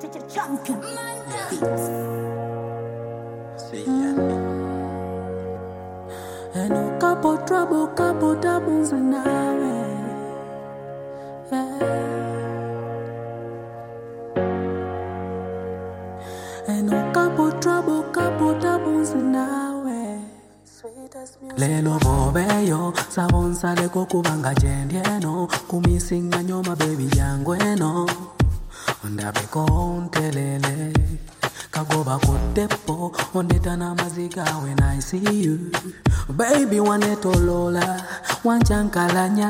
Champion. And no couple trouble, couple doubles and and no couple trouble, couple doubles and Lelo bobeyo sabonsa le kokubanga jendieno kumisinga nyoma baby yangu eno ndabe kontelele kagoba kotepo ondetana maziga when I see you baby wanetolola wanchankalanya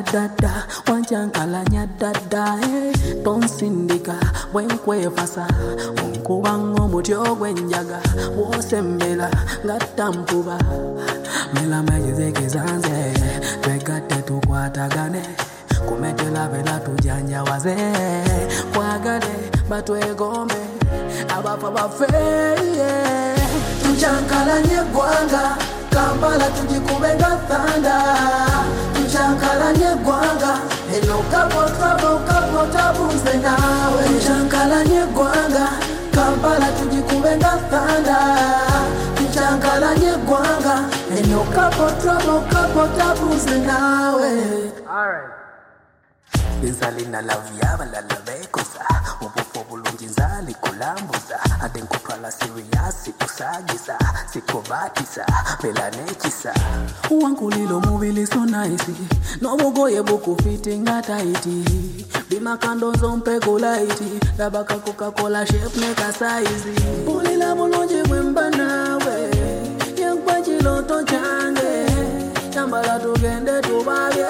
dada tonsindika wenkwefasa onkubango mutyo gwenjaga wosembela ngatampuba mela mejizekizanze twegate tukwatagane kumetela bela tujanja waze kwagale batwegombe abafa bafeye tuchankalanye gwanga Kampala tujikubenga thanda tuchankalanye gwanga eno kapo tabuze nawe tuchankalanye gwanga Kampala tujikubenga thanda tuchankalanye gwanga eno kapo tabuze nawe. Alright. Insalina la viaba la bekosa Upopo bulungi nzali kulambuza Ate nkutwala serious kusagisa Sikobatisa pela nekisa Uwankulilo mubili so nice Nobogoye buku fitting ataiti Bima kandozo mpego laiti Labaka Coca-Cola shape neka size Pulila bulungi wemba nawe Yankwaji loto change Chambala tugende tubale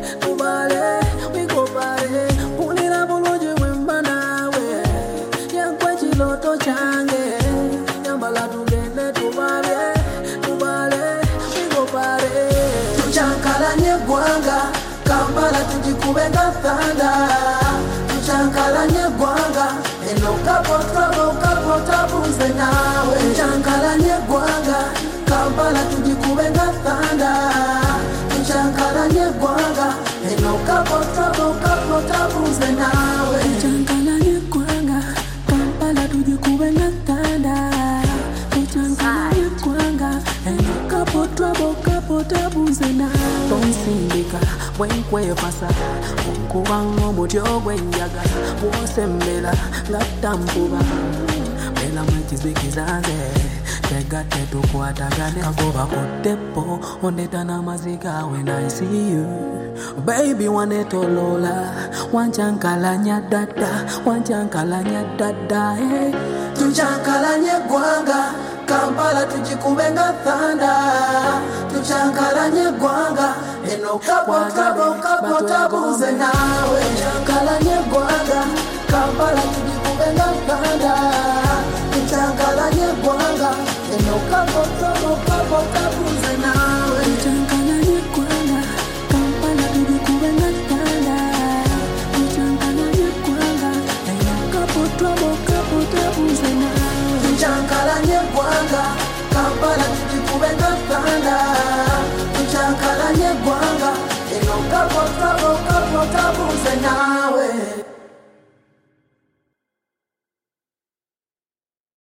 Punira boloje wemba nawe Yankwaji loto change Yambala tugende tubale Wigopare Tuchankalanye gwanga Kampala tujikubenga thanda Tuchankalanye gwanga eno kapo tabuze nawe Tuchankalanye gwanga Kampala tujikubenga thanda Tuchankalanye gwanga eno kapo tabuze nawe Tuchankalanye gwanga Kampala tujikubenga thanda Tuchankalanye gwanga eno kapo tabuze nawe Tonsindika wenkwefasa onkubango mutyo gwenjaga wosembela ngatampuba mela mwekizikizaze tegate tukwatagane kagoba kotepo ondetana maziga when I see you baby wanetolola wanchankalanya dada tuchankalanye gwanga Kampala tujikubenga thanda tuchankalanye gwanga eno kapo tabuze nawe tuchankalanye gwanga Kampala tujikubenga thanda tuchankalanye gwanga eno kapo tabuze nawe tuchankalanye gwanga Kampala tujikubenga thanda tuchankalanye gwanga eno kapo tabuze nawe tuchankalanye gwanga Kampala tujikubenga thanda tuchankalanye gwanga eno kapo tabuze nawe